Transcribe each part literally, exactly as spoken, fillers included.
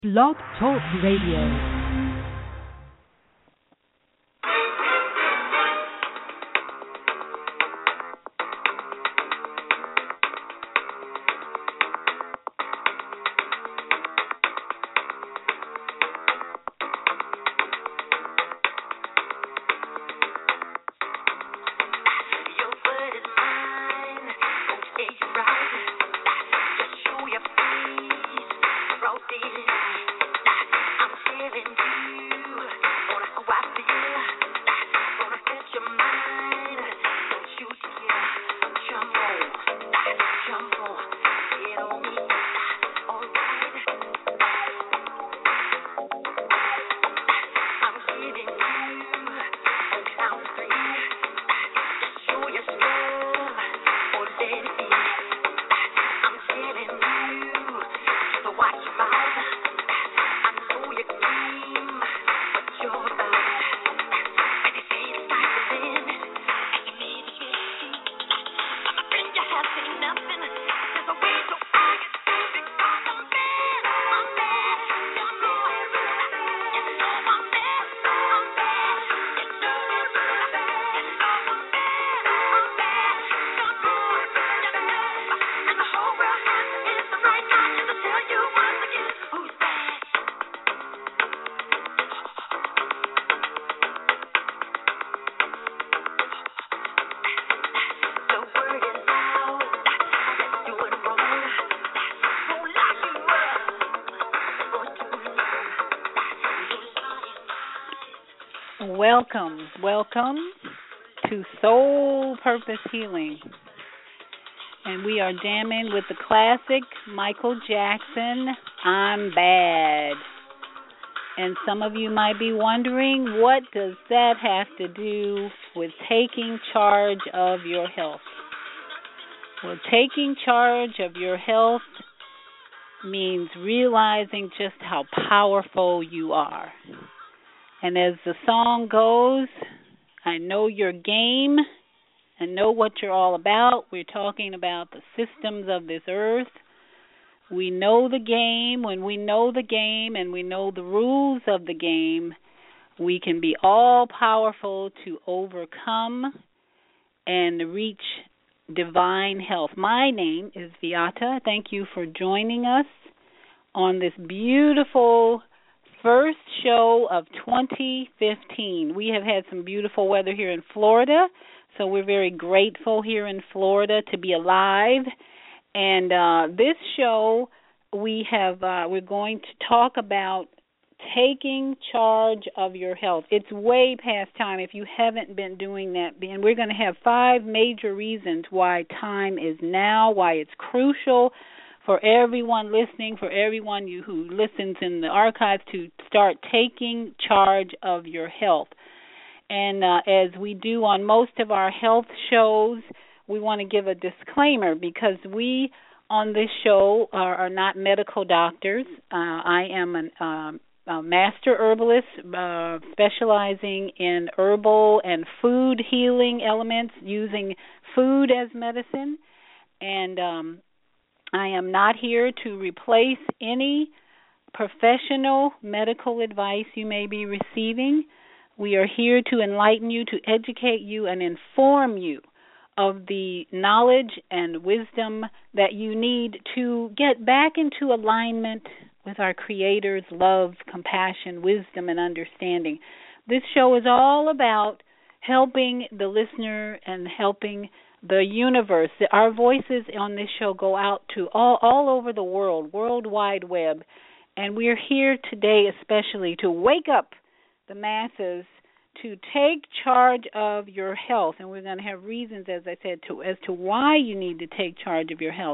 Blog Talk Radio. Welcome, welcome to Soul Purpose Healing. And we are jamming with the classic Michael Jackson, I'm Bad. And some of you might be wondering, what does that have to do with taking charge of your health? Well, taking charge of your health means realizing just how powerful you are. And as the song goes, I know your game. I know what you're all about. We're talking about the systems of this earth. We know the game. When we know the game and we know the rules of the game, we can be all powerful to overcome and reach divine health. My name is Viata. Thank you for joining us on this beautiful first show of twenty fifteen. We have had some beautiful weather here in Florida, so we're very grateful here in Florida to be alive. And uh, this show, we have uh, we're going to talk about taking charge of your health. It's way past time if you haven't been doing that. And we're going to have five major reasons why time is now, why it's crucial for everyone listening, for everyone you, who listens in the archives, to start taking charge of your health. And uh, as we do on most of our health shows, we want to give a disclaimer because we on this show are, are not medical doctors. Uh, I am an, um, a master herbalist uh, specializing in herbal and food healing elements, using food as medicine. And um I am not here to replace any professional medical advice you may be receiving. We are here to enlighten you, to educate you, and inform you of the knowledge and wisdom that you need to get back into alignment with our Creator's love, compassion, wisdom, and understanding. This show is all about helping the listener and helping the universe. Our voices on this show go out to all, all over the world, World Wide Web, and we're here today especially to wake up the masses to take charge of your health, and we're going to have reasons, as I said, to, as to why you need to take charge of your health.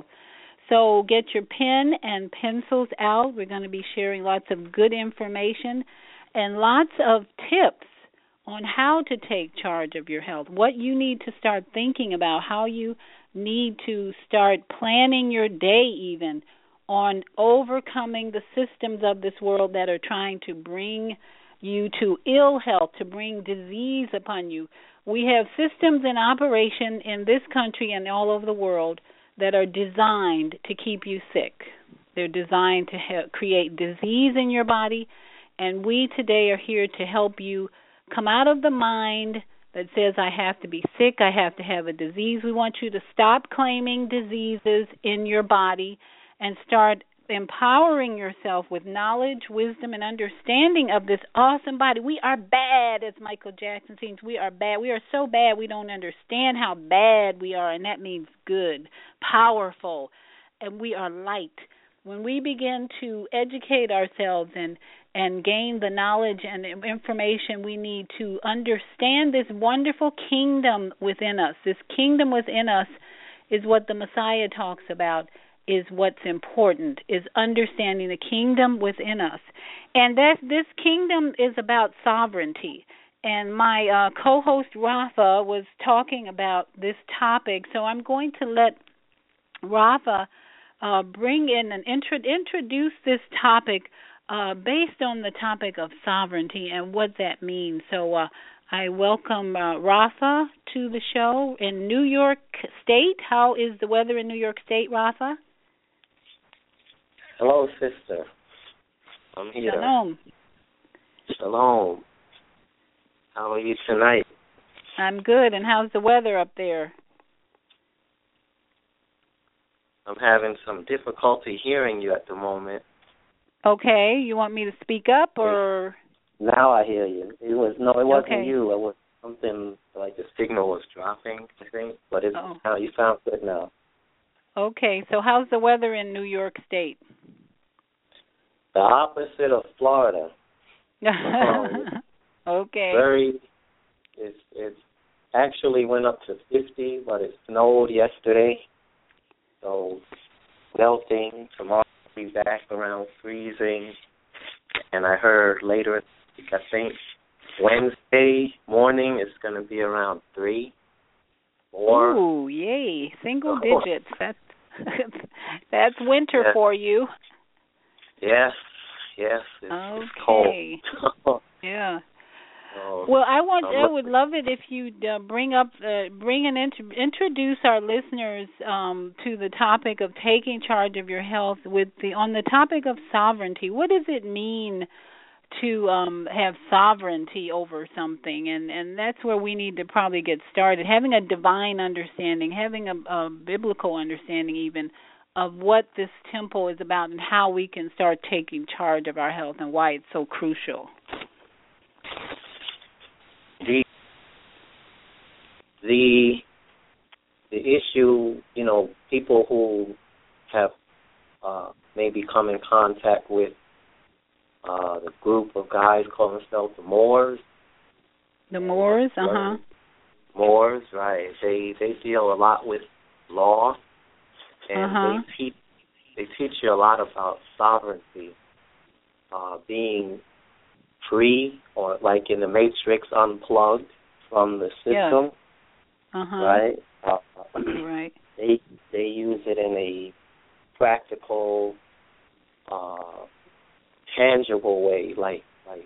So get your pen and pencils out. We're going to be sharing lots of good information and lots of tips on how to take charge of your health, what you need to start thinking about, how you need to start planning your day even on overcoming the systems of this world that are trying to bring you to ill health, to bring disease upon you. We have systems in operation in this country and all over the world that are designed to keep you sick. They're designed to he- create disease in your body. And we today are here to help you come out of the mind that says, I have to be sick, I have to have a disease. We want you to stop claiming diseases in your body and start empowering yourself with knowledge, wisdom, and understanding of this awesome body. We are bad, as Michael Jackson sings. We are bad. We are so bad we don't understand how bad we are, and that means good, powerful, and we are light. When we begin to educate ourselves and and gain the knowledge and information we need to understand this wonderful kingdom within us, this kingdom within us is what the Messiah talks about, is what's important, is understanding the kingdom within us. And that this kingdom is about sovereignty. And my uh, co-host Rafa was talking about this topic, so I'm going to let Rafa uh, bring in and intro- introduce this topic uh, based on the topic of sovereignty and what that means. So uh, I welcome uh, Rafa to the show in New York State. How is the weather in New York State, Rafa? Hello, sister. I'm here. Shalom. Shalom. How are you tonight? I'm good. And how's the weather up there? I'm having some difficulty hearing you at the moment. Okay. You want me to speak up or? Now I hear you. It was no, it wasn't okay. you. It was something like the signal was dropping, I think. But it's oh. now you sound good now. Okay. So how's the weather in New York State? The opposite of Florida. um, okay. Very. It's it's actually went up to fifty, but it snowed yesterday. So melting. Tomorrow will be back around freezing. And I heard later, I think Wednesday morning it's going to be around three, four. Ooh, yay! Single oh. digits. That's that's winter yes. for you. Yes, yes. It's, okay. It's cold. yeah. So, well, I want I would love it if you'd uh, bring up uh, bring and int- introduce our listeners um, to the topic of taking charge of your health with the on the topic of sovereignty. What does it mean to um, have sovereignty over something? And and that's where we need to probably get started. Having a divine understanding, having a, a biblical understanding even of what this temple is about and how we can start taking charge of our health and why it's so crucial. The the the issue, you know, people who have uh, maybe come in contact with uh, the group of guys call themselves the Moors. The Moors, uh huh. Moors, right? They they deal a lot with law, and uh-huh. they teach they teach you a lot about sovereignty, uh, being free, or like in the Matrix, unplugged from the system, yeah. uh-huh. right? Uh, right. They they use it in a practical, uh, tangible way, like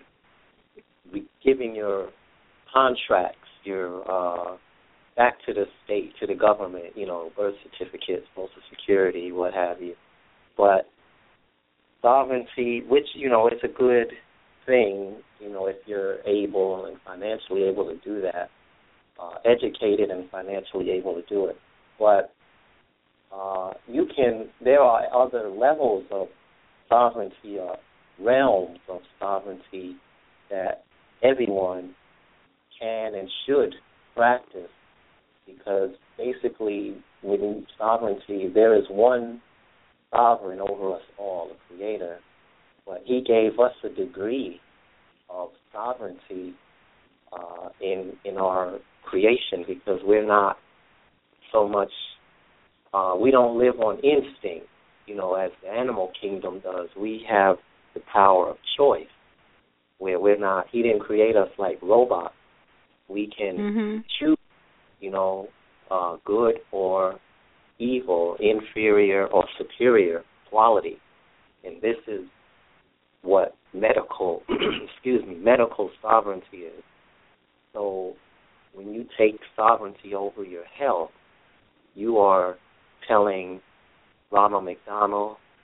like giving your contracts, your uh, back to the state, to the government, you know, birth certificates, Social Security, what have you. But sovereignty, which, you know, it's a good thing, you know, if you're able and financially able to do that, uh, educated and financially able to do it. But uh, you can, there are other levels of sovereignty, or realms of sovereignty that everyone can and should practice, because basically within sovereignty there is one sovereign over us all, the Creator, but He gave us a degree of sovereignty uh, in in our creation, because we're not so much, uh, we don't live on instinct, you know, as the animal kingdom does. We have the power of choice, where we're not, He didn't create us like robots. We can mm-hmm. choose, you know, uh, good or evil, inferior or superior quality. And this is what medical, excuse me, medical sovereignty is. So when you take sovereignty over your health, you are telling Ronald McDonald,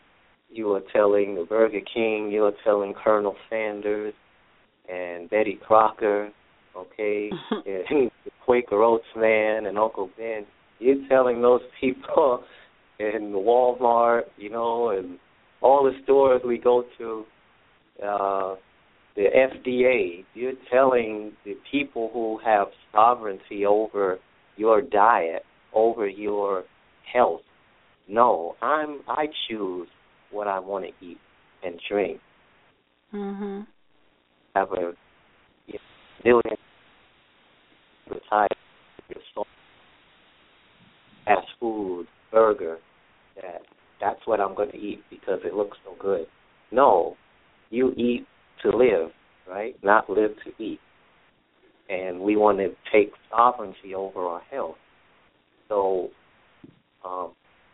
you were telling the Burger King, you were telling Colonel Sanders and Betty Crocker, okay, and the Quaker Oats man and Uncle Ben. You're telling those people in Walmart, you know, and all the stores we go to, uh, the F D A, you're telling the people who have sovereignty over your diet, over your health, no, I'm I choose what I want to eat and drink. Mm-hmm. Have a you know, million type fast food burger that that's what I'm going to eat because it looks so good. No, you eat to live, right? Not live to eat. And we want to take sovereignty over our health. So, um,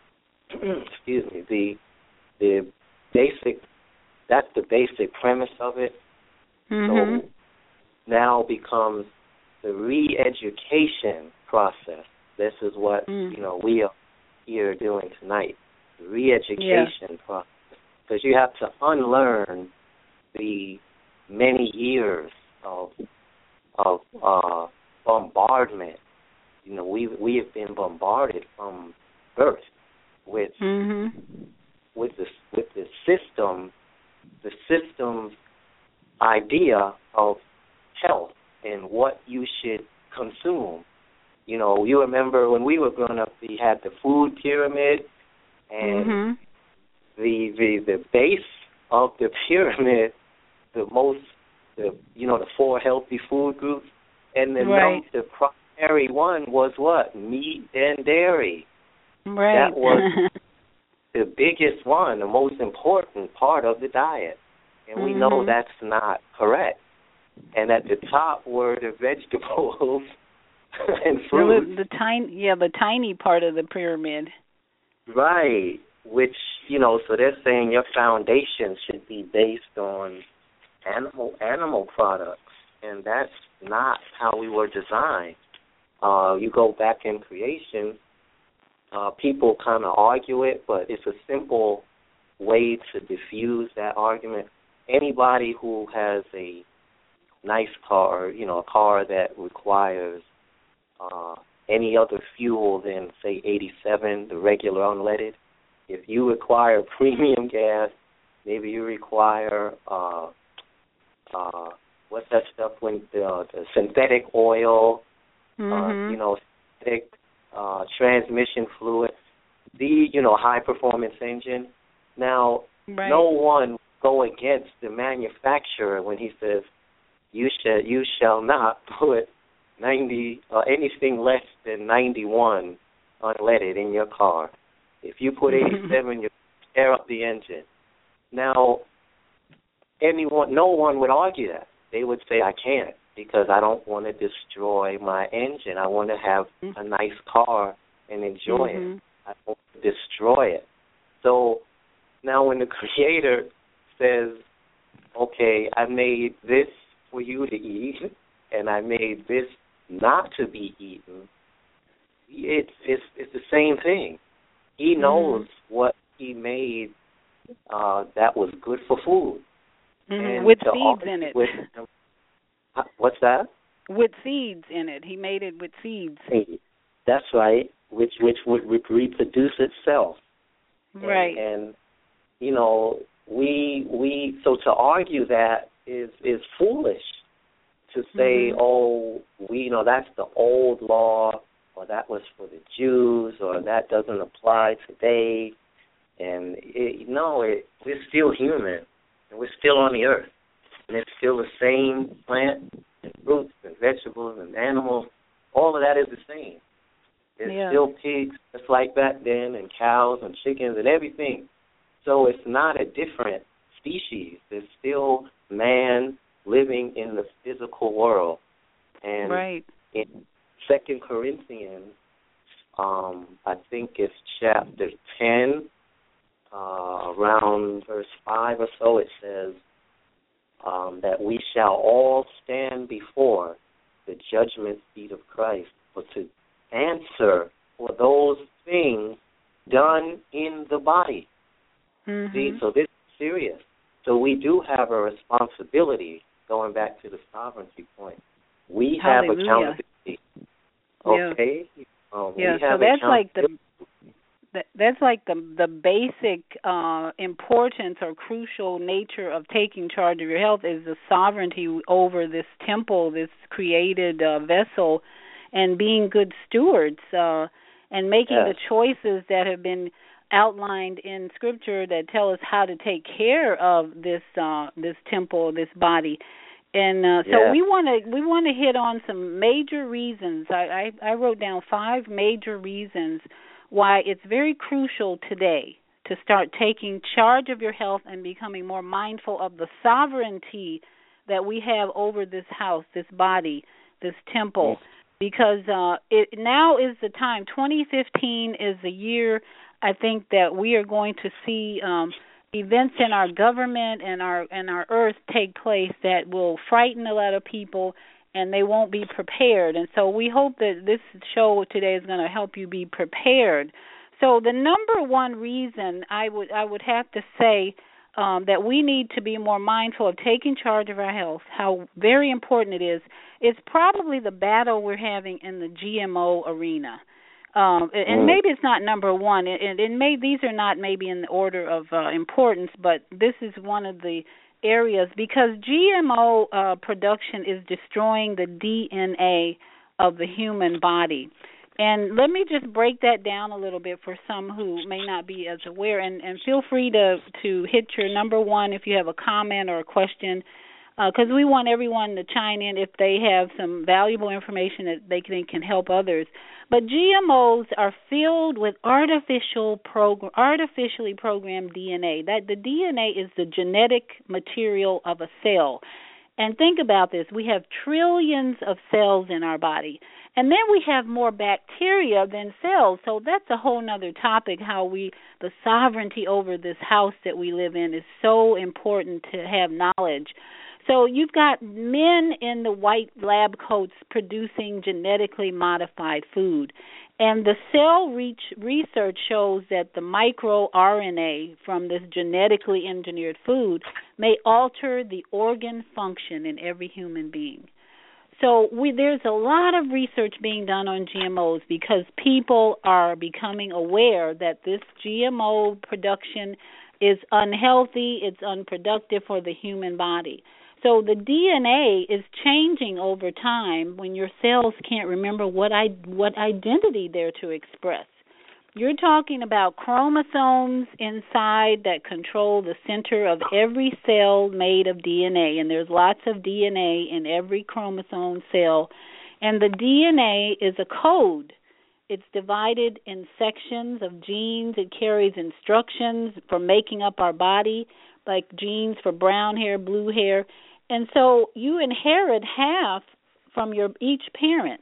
excuse me, the the basic, that's the basic premise of it. Mm-hmm. So now becomes the re-education process. This is what, mm. you know, we are here doing tonight, the re-education yeah. process. Because you have to unlearn the many years of of uh, bombardment. You know, we we have been bombarded from birth with mm-hmm. with the with the system, the system's idea of health and what you should consume. You know, you remember when we were growing up, we had the food pyramid, and mm-hmm. the the the base of the pyramid, the most, the you know, the four healthy food groups, and the right. the primary one was what? Meat and dairy. Right. That was the biggest one, the most important part of the diet, and we mm-hmm. know that's not correct. And at the top were the vegetables and fruits. The, the tiny, yeah, the tiny part of the pyramid. Right. Which, you know, so they're saying your foundation should be based on animal animal products, and that's not how we were designed. Uh, you go back in creation, uh, people kind of argue it, but it's a simple way to diffuse that argument. Anybody who has a nice car, you know, a car that requires uh, any other fuel than, say, eighty-seven, the regular unleaded, if you require premium gas, maybe you require, uh, uh, what's that stuff, when the, the synthetic oil, mm-hmm. uh, you know, synthetic uh, transmission fluid, the, you know, high-performance engine. Now, right. no one go against the manufacturer when he says, you shall, you shall not put ninety, uh, anything less than ninety-one unleaded in your car. If you put eighty-seven, you tear up the engine. Now, anyone, no one would argue that. They would say, I can't because I don't want to destroy my engine. I want to have a nice car and enjoy mm-hmm. it. I don't want to destroy it. So now when the creator says, okay, I made this for you to eat and I made this not to be eaten, it's it's it's the same thing. He knows mm-hmm. what he made uh, that was good for food. Mm-hmm. And with seeds in it. With, what's that? With seeds in it. He made it with seeds. That's right, which which would reproduce itself. Right. And, and you know, we we so to argue that is is foolish. To say, mm-hmm. oh, we you know that's the old law, or that was for the Jews, or that doesn't apply today. And it, no, it, we're still human, and we're still on the earth, and it's still the same plant and fruits and vegetables and animals. All of that is the same. There's yeah. still pigs just like back then, and cows and chickens and everything. So it's not a different species. There's still man living in the physical world. And right. in Second Corinthians, um, I think it's chapter ten, uh, around verse five or so, it says um, that we shall all stand before the judgment seat of Christ for to answer for those things done in the body, See, Mhm. so this is serious. So we do have a responsibility, going back to the sovereignty point. We have Hallelujah. accountability, Yeah. okay? Um, Yeah. we So have that's like the accountability. that, that's like the the basic uh, importance or crucial nature of taking charge of your health is the sovereignty over this temple, this created uh, vessel, and being good stewards uh, and making the Yes, choices that have been outlined in Scripture that tell us how to take care of this uh, this temple, this body. And uh, so yes. we want to we want to hit on some major reasons. I, I, I wrote down five major reasons why it's very crucial today to start taking charge of your health and becoming more mindful of the sovereignty that we have over this house, this body, this temple. Because uh, it now is the time. twenty fifteen is the year I think that we are going to see um, events in our government and our and our earth take place that will frighten a lot of people, and they won't be prepared. And so we hope that this show today is going to help you be prepared. So the number one reason I would I would have to say um, that we need to be more mindful of taking charge of our health, how very important it is, is probably the battle we're having in the G M O arena. Um, and Mm. maybe it's not number one, and, and may, these are not maybe in the order of uh, importance, but this is one of the areas because G M O uh, production is destroying the D N A of the human body. And let me just break that down a little bit for some who may not be as aware, and, and feel free to, to hit your number one if you have a comment or a question, because uh, we want everyone to chime in if they have some valuable information that they can, can help others. But G M Os are filled with artificial program, artificially programmed D N A. That the D N A is the genetic material of a cell. And think about this. We have trillions of cells in our body. And then we have more bacteria than cells. So that's a whole other topic, how we, the sovereignty over this house that we live in is so important to have knowledge. So you've got men in the white lab coats producing genetically modified food. And the cell reach research shows that the microRNA from this genetically engineered food may alter the organ function in every human being. So we, there's a lot of research being done on G M Os because people are becoming aware that this G M O production is unhealthy, it's unproductive for the human body. So the D N A is changing over time when your cells can't remember what I, what identity they're to express. You're talking about chromosomes inside that control the center of every cell made of D N A, and there's lots of D N A in every chromosome cell. And the D N A is a code. It's divided in sections of genes. It carries instructions for making up our body, like genes for brown hair, blue hair. And so you inherit half from your each parent.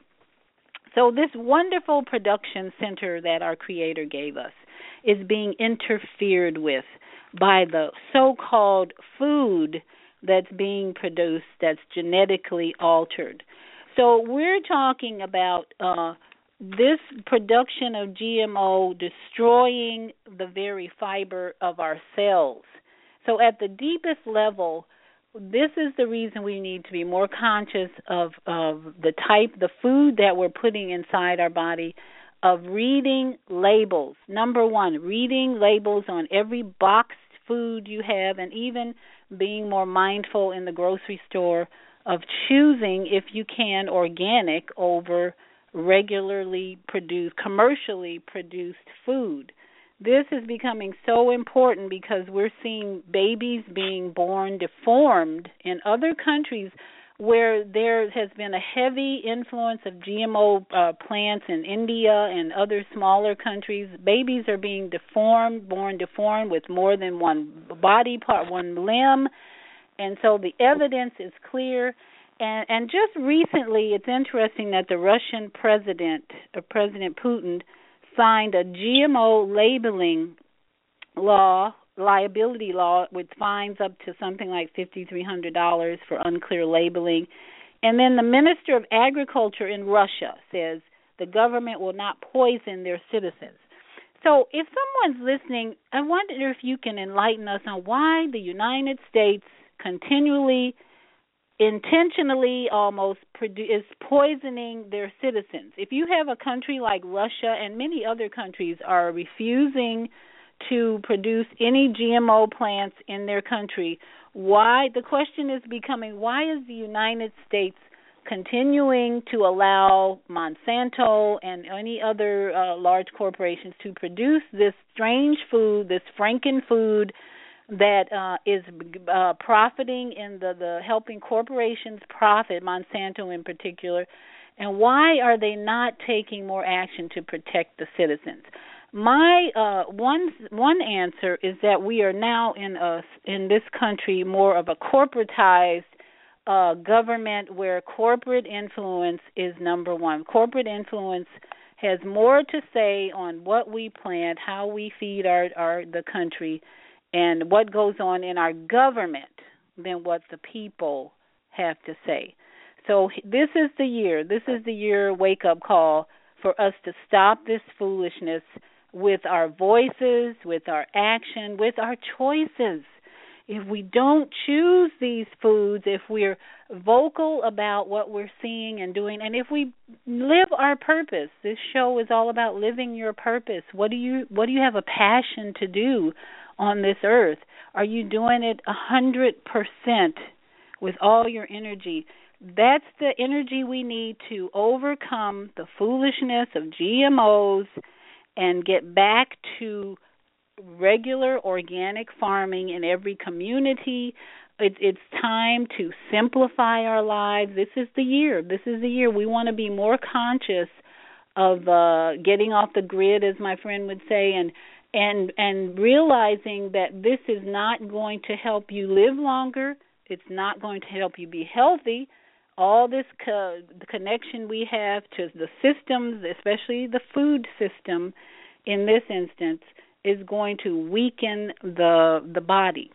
So this wonderful production center that our Creator gave us is being interfered with by the so-called food that's being produced that's genetically altered. So we're talking about uh, this production of G M O destroying the very fiber of our cells. So at the deepest level, this is the reason we need to be more conscious of, of the type, the food that we're putting inside our body, of reading labels. Number one, reading labels on every boxed food you have, and even being more mindful in the grocery store of choosing, if you can, organic over regularly produced, commercially produced food. This is becoming so important because we're seeing babies being born deformed in other countries where there has been a heavy influence of G M O uh, plants in India and other smaller countries. Babies are being deformed, born deformed with more than one body part, one limb. And so the evidence is clear. And, and just recently, it's interesting that the Russian president, uh, President Putin, signed a G M O labeling law, liability law, with fines up to something like five thousand three hundred dollars for unclear labeling. And then the Minister of Agriculture in Russia says the government will not poison their citizens. So if someone's listening, I wonder if you can enlighten us on why the United States continually, intentionally almost produ- is poisoning their citizens. If you have a country like Russia and many other countries are refusing to produce any G M O plants in their country, why, the question is becoming, why is the United States continuing to allow Monsanto and any other uh, large corporations to produce this strange food, this Franken-food that uh, is uh, profiting in the, the helping corporations profit, Monsanto in particular, and why are they not taking more action to protect the citizens? My uh, one one answer is that we are now in a in this country more of a corporatized uh, government where corporate influence is number one. Corporate influence has more to say on what we plant, how we feed our, our the country, and what goes on in our government than what the people have to say. So this is the year. This is the year wake-up call for us to stop this foolishness with our voices, with our action, with our choices. If we don't choose these foods, if we're vocal about what we're seeing and doing, and if we live our purpose, this show is all about living your purpose. What do you what do you have a passion to do on this earth? Are you doing it a hundred percent with all your energy? That's the energy we need to overcome the foolishness of G M Os and get back to regular organic farming in every community. It, it's time to simplify our lives. This is the year. This is the year. We want to be more conscious of uh, getting off the grid, as my friend would say, and and and realizing that this is not going to help you live longer. It's not going to help you be healthy. All this co- the connection we have to the systems, especially the food system in this instance, is going to weaken the the body.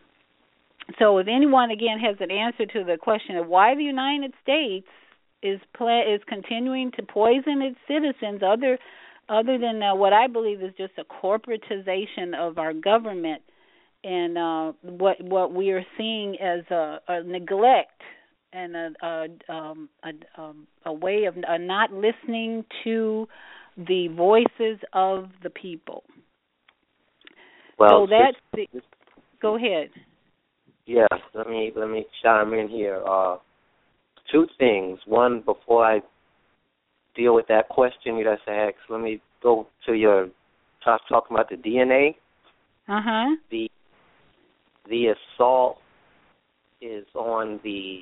So if anyone, again, has an answer to the question of why the United States is play, is continuing to poison its citizens, other other than uh, what I believe is just a corporatization of our government, and uh, what what we are seeing as a, a neglect and a a, um, a, um, a way of uh, not listening to the voices of the people. Well, so that's the, go ahead. Yeah, let me let me chime in here. Uh, two things. One, before I deal with that question you just asked, let me go to your talk talking about the D N A. Uh huh. The the assault is on the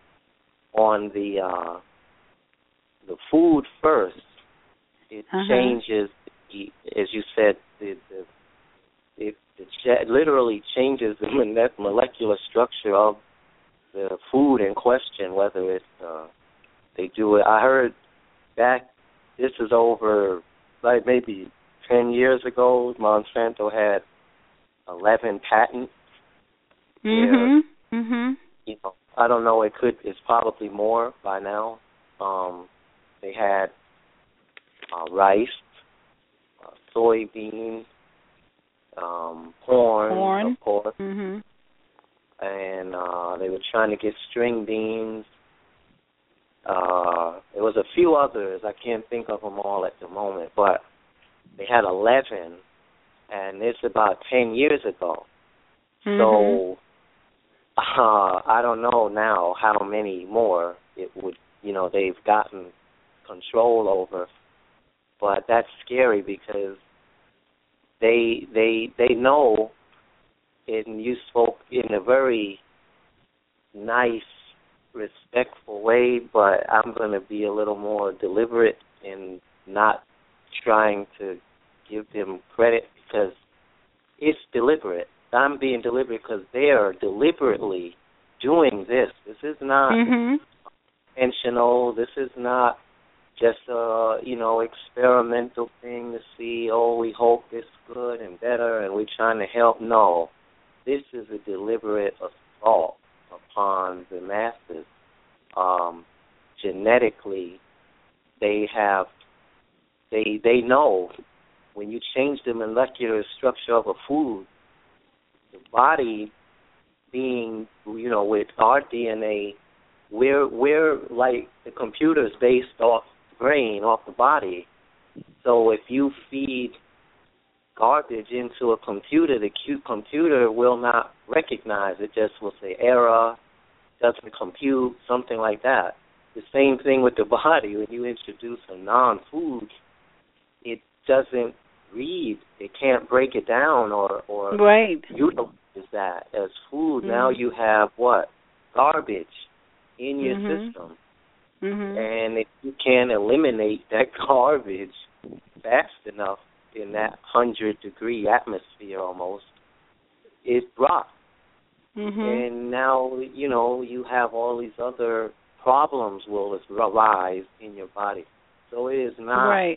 on the uh, the food first. It uh-huh. changes, the, as you said, the, the it, it literally changes the molecular structure of the food in question. Whether it's uh, they do it, I heard back. This is over like maybe ten years ago. Monsanto had eleven patents. Mhm. Mhm. You know, I don't know. It could. It's probably more by now. Um, they had uh, rice, uh, soybean, um, corn, corn, of course, mhm, and uh, they were trying to get string beans. Uh, there was a few others. I can't think of them all at the moment, but they had eleven, and it's about ten years ago. mhm. So uh, I don't know now how many more it would. You know, they've gotten control over. But that's scary because they they they know, and you spoke in a very nice, respectful way, but I'm going to be a little more deliberate in not trying to give them credit because it's deliberate. I'm being deliberate because they are deliberately doing this. This is not mhm. intentional. This is not just a, you know, experimental thing to see, oh, we hope it's good and better and we're trying to help. No, this is a deliberate assault upon the masses. Um, genetically, they have, they they know when you change the molecular structure of a food, the body being, you know, with our D N A, we're, we're like the computer's based off the brain, off the body. So if you feed garbage into a computer, the cute computer will not recognize it, just will say error, doesn't compute, something like that. The same thing with the body. When you introduce a non-food, it doesn't read. It can't break it down or, or right. utilize that as food. Mm-hmm. Now you have what? Garbage in your mm-hmm. system. Mm-hmm. And if you can't eliminate that garbage fast enough in that hundred-degree atmosphere almost, it rots. Mm-hmm. And now, you know, you have all these other problems will arise in your body. So it is not right.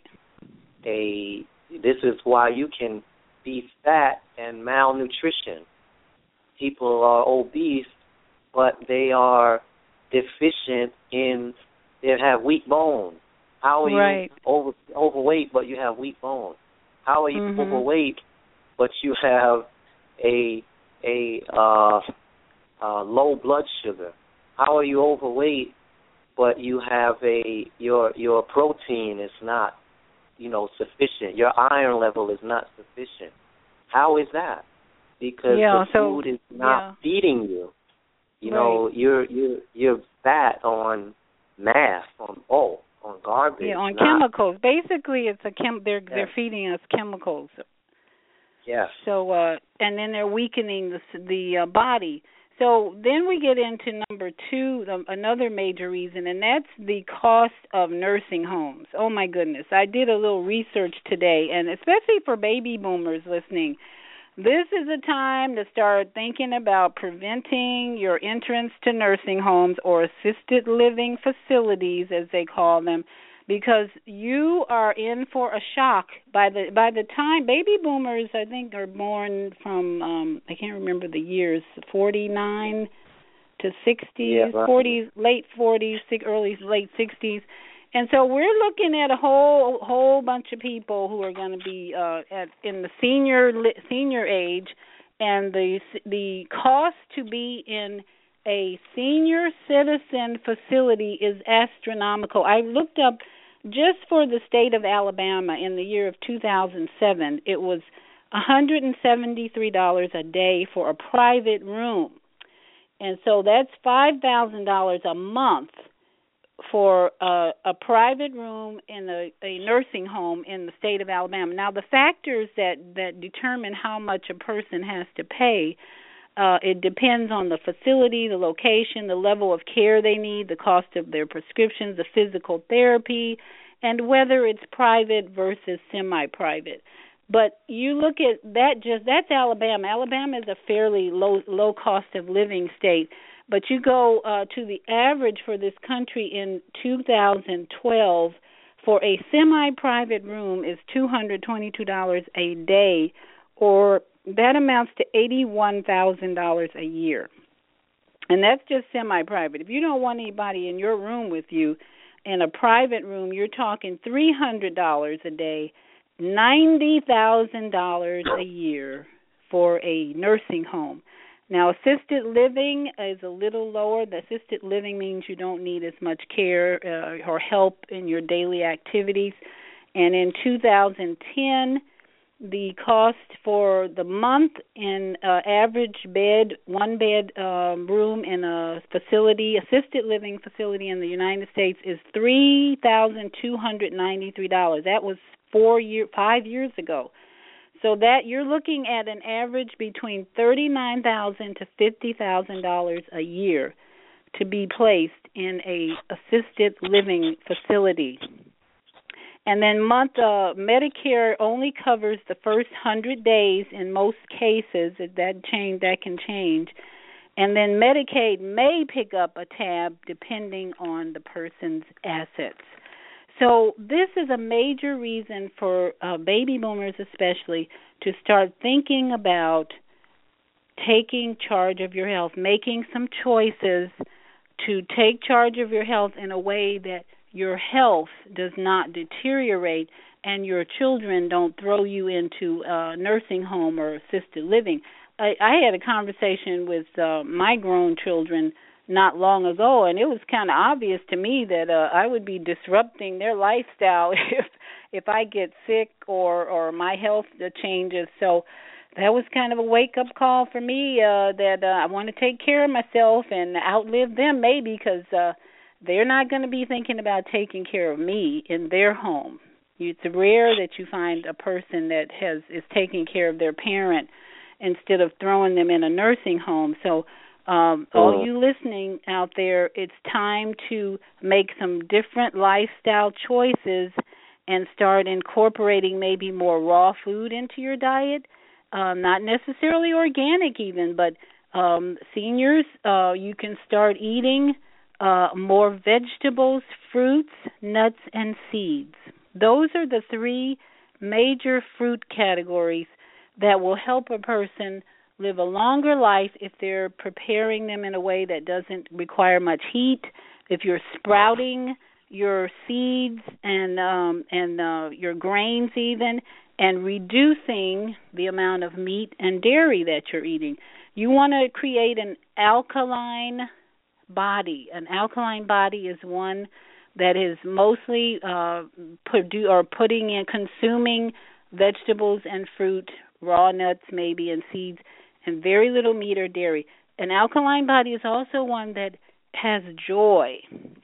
a, this is why you can be fat and malnutrition. People are obese, but they are deficient in, they have weak bones. How are right. you over, overweight, but you have weak bones? How are you mm-hmm. overweight, but you have a a uh, uh, low blood sugar? How are you overweight, but you have a your your protein is not, you know, sufficient? Your iron level is not sufficient. How is that? Because yeah, the so, food is not yeah. feeding you. You right. know, you're you're you're fat on mass, on oh, on garbage. Yeah, on not, chemicals. Basically, it's a chem. They're yes. they're feeding us chemicals. Yes. So, uh, and then they're weakening the the uh, body. So then we get into number two, the, another major reason, and that's the cost of nursing homes. Oh my goodness, I did a little research today, and especially for baby boomers listening, this is a time to start thinking about preventing your entrance to nursing homes or assisted living facilities, as they call them, because you are in for a shock. By the by the time baby boomers, I think, are born from, um, I can't remember the years, forty-nine to sixties, yeah, right. forties, late forties, early late sixties. And so we're looking at a whole whole bunch of people who are going to be uh, at in the senior senior age, and the the cost to be in a senior citizen facility is astronomical. I looked up just for the state of Alabama in the year of two thousand seven. It was one hundred seventy-three dollars a day for a private room, and so that's five thousand dollars a month for a, a private room in a, a nursing home in the state of Alabama. Now, the factors that, that determine how much a person has to pay, uh, it depends on the facility, the location, the level of care they need, the cost of their prescriptions, the physical therapy, and whether it's private versus semi-private. But you look at that, just that's Alabama. Alabama is a fairly low low cost of living state. But you go uh, to the average for this country in two thousand twelve for a semi-private room is two hundred twenty-two dollars a day, or that amounts to eighty-one thousand dollars a year. And that's just semi-private. If you don't want anybody in your room with you, in a private room, you're talking three hundred dollars a day, ninety thousand dollars a year for a nursing home. Now, assisted living is a little lower. The assisted living means you don't need as much care uh, or help in your daily activities. And in two thousand ten, the cost for the month in uh, average bed, one bed um, room in a facility, assisted living facility in the United States is three thousand two hundred ninety-three dollars. That was four year, five years ago. So that you're looking at an average between thirty-nine thousand dollars to fifty thousand dollars a year to be placed in a assisted living facility. And then month uh, Medicare only covers the first hundred days in most cases. That change that can change. And then Medicaid may pick up a tab depending on the person's assets. So this is a major reason for uh, baby boomers especially to start thinking about taking charge of your health, making some choices to take charge of your health in a way that your health does not deteriorate and your children don't throw you into a nursing home or assisted living. I, I had a conversation with uh, my grown children not long ago, and it was kind of obvious to me that uh, I would be disrupting their lifestyle if if I get sick or or my health changes. So that was kind of a wake-up call for me uh, that uh, I want to take care of myself and outlive them, maybe, because uh, they're not going to be thinking about taking care of me in their home. It's rare that you find a person that has is taking care of their parent instead of throwing them in a nursing home. So um, all you listening out there, it's time to make some different lifestyle choices and start incorporating maybe more raw food into your diet. Um, not necessarily organic even, but um, seniors, uh, you can start eating uh, more vegetables, fruits, nuts, and seeds. Those are the three major fruit categories that will help a person live a longer life if they're preparing them in a way that doesn't require much heat. If you're sprouting your seeds and um, and uh, your grains even, and reducing the amount of meat and dairy that you're eating. You want to create an alkaline body. An alkaline body is one that is mostly uh, produ- or putting in, consuming vegetables and fruit, raw nuts maybe, and seeds, and very little meat or dairy. An alkaline body is also one that has joy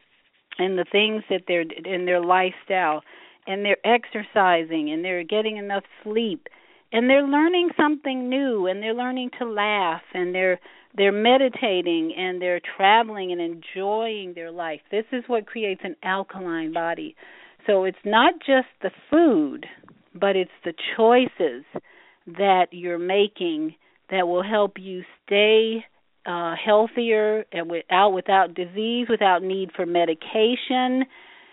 in the things that they're in their lifestyle, and they're exercising, and they're getting enough sleep, and they're learning something new, and they're learning to laugh, and they're they're meditating, and they're traveling and enjoying their life. This is what creates an alkaline body. So it's not just the food, but it's the choices that you're making that will help you stay uh, healthier and without without disease, without need for medication.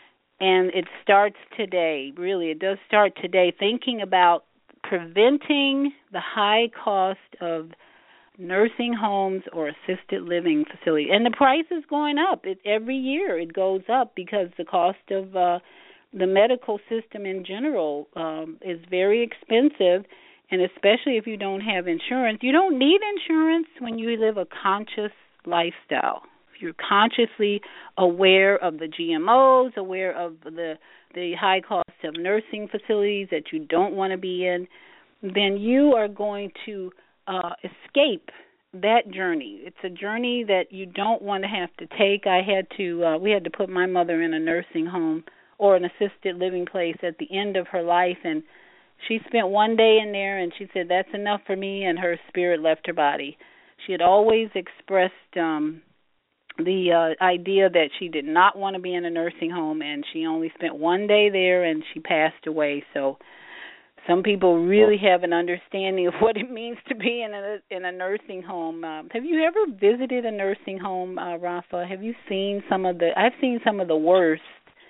And it starts today, really. It does start today, thinking about preventing the high cost of nursing homes or assisted living facilities. And the price is going up. It, every year it goes up because the cost of uh, the medical system in general um, is very expensive, and especially if you don't have insurance. You don't need insurance when you live a conscious lifestyle. You're consciously aware of the G M Os, aware of the the high cost of nursing facilities that you don't want to be in, then you are going to uh, escape that journey. It's a journey that you don't want to have to take. I had to, uh, we had to put my mother in a nursing home or an assisted living place at the end of her life, and she spent one day in there, and she said, that's enough for me, and her spirit left her body. She had always expressed um, the uh, idea that she did not want to be in a nursing home, and she only spent one day there, and she passed away. So some people really have an understanding of what it means to be in a in a nursing home. Um, have you ever visited a nursing home, uh, Rafa? Have you seen some of the? I've seen some of the worst,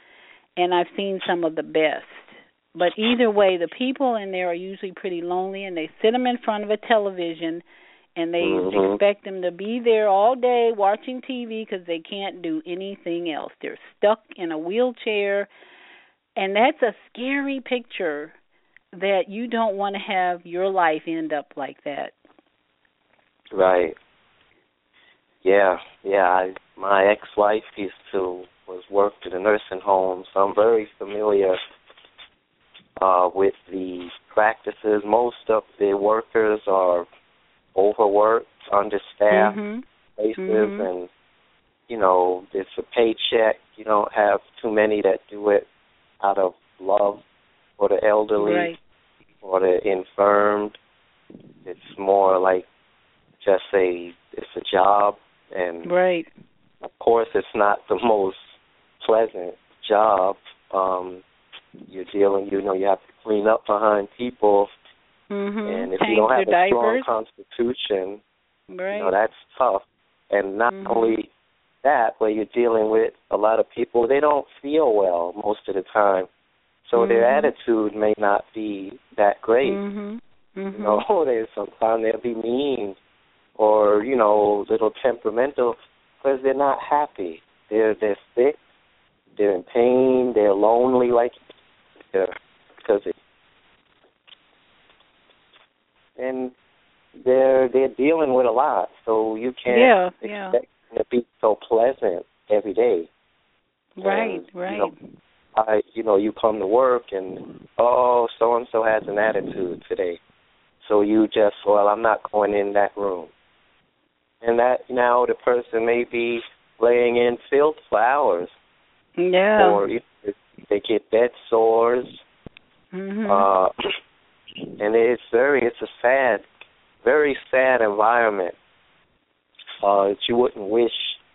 and I've seen some of the best. But either way, the people in there are usually pretty lonely, and they sit them in front of a television, and they mm-hmm. expect them to be there all day watching T V because they can't do anything else. They're stuck in a wheelchair, and that's a scary picture that you don't want to have your life end up like that. Right. Yeah, yeah. I, my ex-wife used to was worked in a nursing home, so I'm very familiar uh, with the practices. Most of the workers are overworked, understaffed mm-hmm. places, mm-hmm. and, you know, it's a paycheck. You don't have too many that do it out of love for the elderly right. or the infirmed. It's more like just a, it's a job. And, right. of course, it's not the most pleasant job. Um, you're dealing, you know, you have to clean up behind people. Mm-hmm. And if Change you don't have a diapers. strong constitution, right. you know, that's tough. And not mm-hmm. only that, but you're dealing with a lot of people, they don't feel well most of the time. So mm-hmm. their attitude may not be that great. Mm-hmm. Mm-hmm. You know, they sometimes they'll be mean or, you know, a little temperamental because they're not happy. They're, they're sick, they're in pain, they're lonely, like they're because it, and they're they're dealing with a lot, so you can't yeah, expect yeah. it to be so pleasant every day. Right, and, right. You know, I, you know, you come to work and, oh, so-and-so has an attitude today. So you just, well, I'm not going in that room. And that now the person may be laying in filth for hours. Yeah. Or you know, they get bed sores. Mm-hmm. Uh, and it's very, it's a sad, very sad environment uh, that you wouldn't wish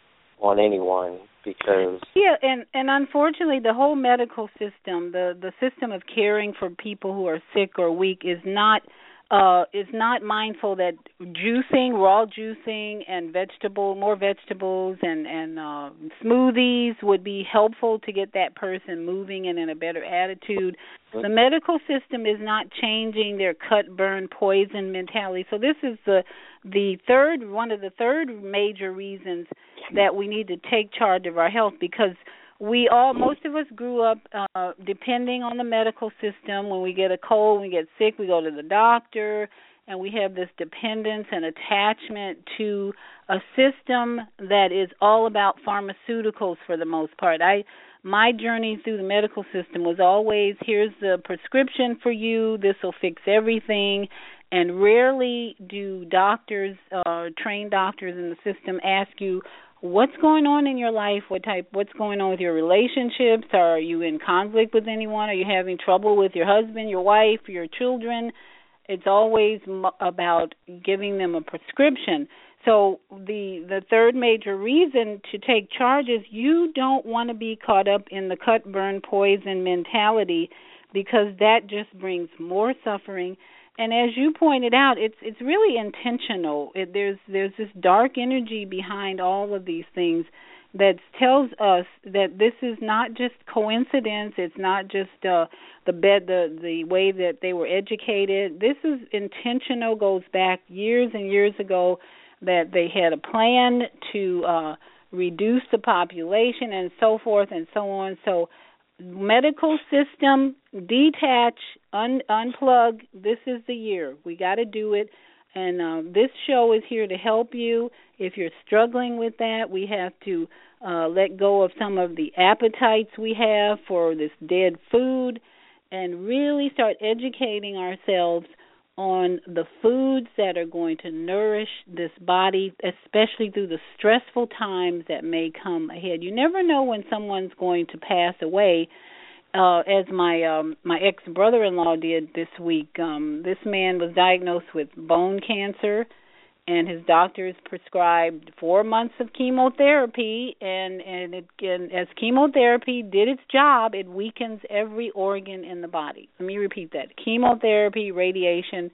on anyone. Because yeah, and and unfortunately, the whole medical system, the the system of caring for people who are sick or weak, is not uh, is not mindful that juicing, raw juicing, and vegetable, more vegetables and and uh, smoothies would be helpful to get that person moving and in a better attitude. The medical system is not changing their cut, burn, poison mentality. So this is the the third one of the third major reasons that we need to take charge of our health, because we all, most of us grew up uh, depending on the medical system. When we get a cold, when we get sick, we go to the doctor, and we have this dependence and attachment to a system that is all about pharmaceuticals for the most part. I My journey through the medical system was always, here's the prescription for you, this will fix everything, and rarely do doctors, uh, trained doctors in the system ask you, what's going on in your life? What type? What's going on with your relationships? Are you in conflict with anyone? Are you having trouble with your husband, your wife, your children? It's always m- about giving them a prescription. So the the third major reason to take charge is you don't want to be caught up in the cut, burn, poison mentality, because that just brings more suffering. And as you pointed out, it's it's really intentional. It, there's there's this dark energy behind all of these things that tells us that this is not just coincidence. It's not just uh, the bed the the way that they were educated. This is intentional. Goes back years and years ago that they had a plan to uh, reduce the population and so forth and so on. So medical system, detach, un- unplug. This is the year. We got to do it. And uh, this show is here to help you. If you're struggling with that, we have to uh, let go of some of the appetites we have for this dead food and really start educating ourselves on the foods that are going to nourish this body, especially through the stressful times that may come ahead. You never know when someone's going to pass away, uh, as my um, my ex-brother-in-law did this week. Um, this man was diagnosed with bone cancer, and his doctors prescribed four months of chemotherapy, and, and, it, and as chemotherapy did its job, it weakens every organ in the body. Let me repeat that. Chemotherapy, radiation,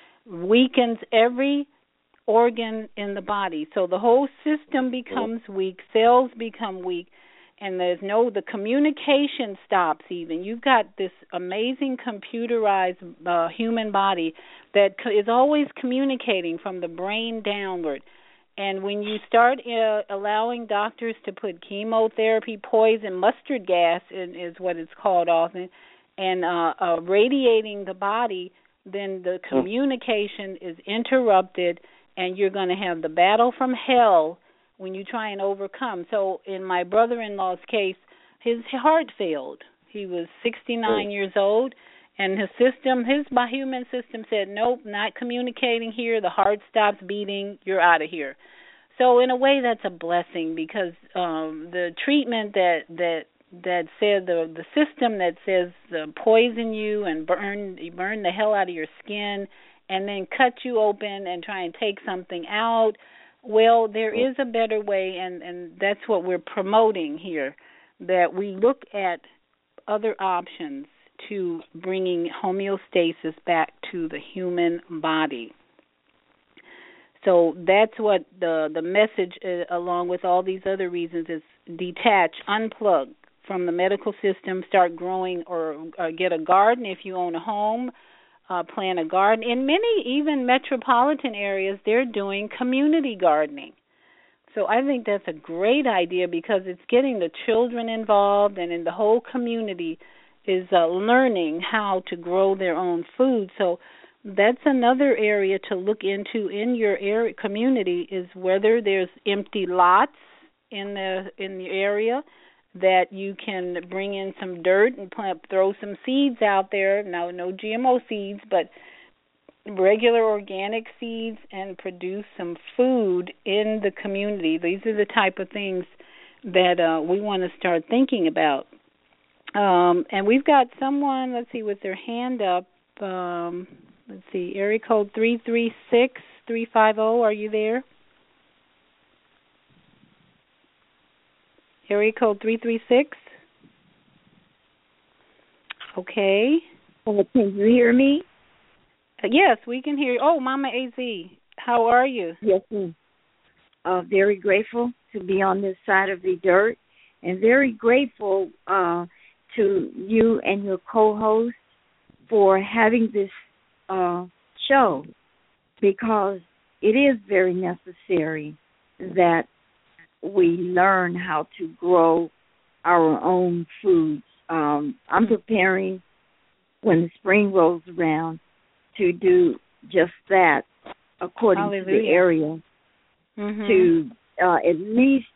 weakens every organ in the body. So the whole system becomes weak, cells become weak, and there's no, the communication stops even. You've got this amazing computerized uh, human body that is always communicating from the brain downward. And when you start uh, allowing doctors to put chemotherapy, poison, mustard gas in, is what it's called often, and uh, uh, radiating the body, then the communication is interrupted, and you're going to have the battle from hell when you try and overcome. So in my brother-in-law's case, his heart failed. He was sixty-nine years old, and his system, his human system said, nope, not communicating here. The heart stops beating. You're out of here. So in a way, that's a blessing, because um, the treatment that that that said the the system that says uh, poison you and burn burn the hell out of your skin, and then cut you open and try and take something out. Well, there is a better way, and, and that's what we're promoting here, that we look at other options to bringing homeostasis back to the human body. So that's what the the message, uh, along with all these other reasons, is detach, unplug from the medical system, start growing, or, or get a garden if you own a home. Uh, plant a garden. In many, even metropolitan areas, they're doing community gardening. So I think that's a great idea, because it's getting the children involved, and in the whole community is uh, learning how to grow their own food. So that's another area to look into in your area community, is whether there's empty lots in the in the area that you can bring in some dirt and plant, throw some seeds out there. Now, no G M O seeds, but regular organic seeds, and produce some food in the community. These are the type of things that uh, we want to start thinking about. Um, and we've got someone, let's see, with their hand up. Um, let's see, area code three three six, three five zero. Are you there? Area code three three six. Okay. Oh, can you hear me? Uh, yes, we can hear you. Oh, Mama A Z, how are you? Yes, ma'am. Uh, very grateful to be on this side of the dirt, and very grateful uh, to you and your co-host for having this uh, show, because it is very necessary that we learn how to grow our own foods. Um, I'm preparing, when the spring rolls around, to do just that, according Hallelujah. to the area, mm-hmm. to uh, at least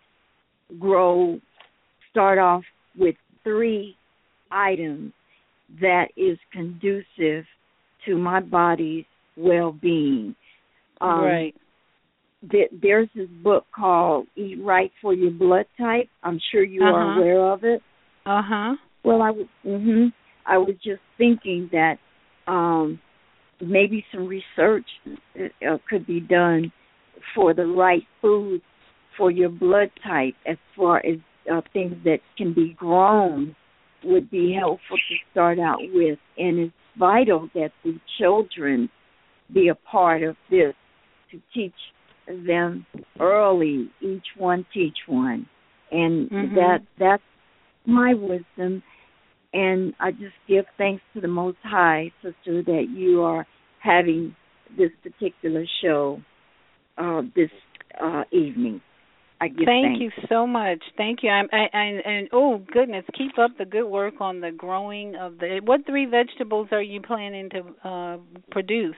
grow, start off with three items that is conducive to my body's well-being. Um, right. th- there's this book called Eat Right for Your Blood Type. I'm sure you uh-huh. are aware of it. Uh-huh. Well, I, w- mm-hmm, I was just thinking that um, maybe some research uh, could be done for the right foods for your blood type, as far as uh, things that can be grown would be helpful to start out with. And it's vital that the children be a part of this, to teach them early, each one teach one. And mm-hmm. that that's my wisdom. And I just give thanks to the Most High, Sister, that you are having this particular show uh, this uh, evening. I give Thank thanks. you so much. Thank you. I'm, I, I, and oh goodness, keep up the good work on the growing of the. What three vegetables are you planning to uh, produce?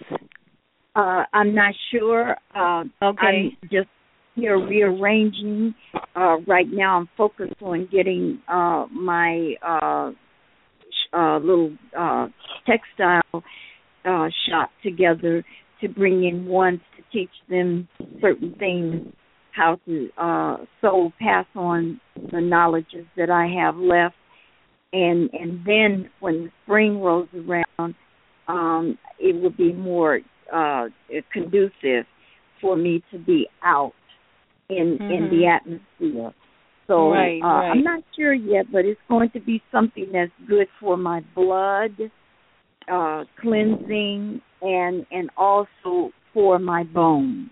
Uh, I'm not sure. Uh, okay. I'm just here rearranging. Uh, right now, I'm focused on getting uh, my uh, sh- uh, little uh, textile uh, shop together to bring in ones to teach them certain things, how to uh, so pass on the knowledges that I have left. And and then when the spring rolls around, um, it will be more uh, conducive for me to be out in mm-hmm. in the atmosphere. So right, uh, right. I'm not sure yet, but it's going to be something that's good for my blood, uh, cleansing, and and also for my bones.